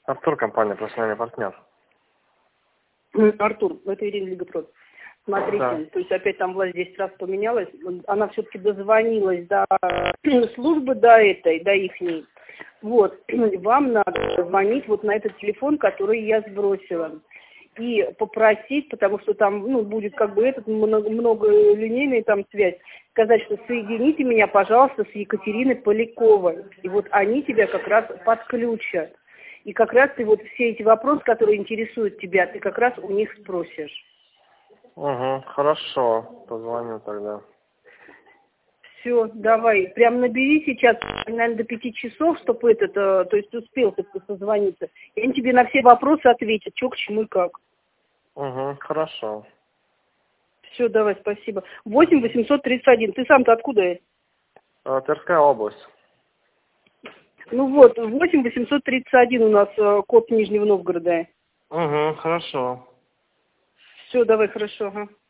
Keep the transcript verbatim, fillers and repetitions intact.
Артур, компания «Профессиональный партнер». Артур, это Ирина Лигопрод. Смотрите, Да. то есть опять там власть десять раз поменялась, она все-таки дозвонилась до службы, до этой, до ихней. Вот, вам надо звонить вот на этот телефон, который я сбросила. И попросить, потому что там, ну, будет как бы этот много, многолинейная там связь, сказать, что соедините меня, пожалуйста, с Екатериной Поляковой. И вот они тебя как раз подключат. И как раз ты вот все эти вопросы, которые интересуют тебя, ты как раз у них спросишь. Угу, хорошо, позвоню тогда. Все, давай, прям набери сейчас, наверное, до пяти часов, чтобы этот, э, то есть успел ты созвониться. И они тебе на все вопросы ответят, что к чему и как. Угу, хорошо. Все, давай, спасибо. восемь восемьсот тридцать один. Ты сам-то откуда? А, Тверская область. Ну вот, восемь восемьсот тридцать один у нас э, код Нижнего Новгорода. Угу, хорошо. Все, давай, хорошо, ага.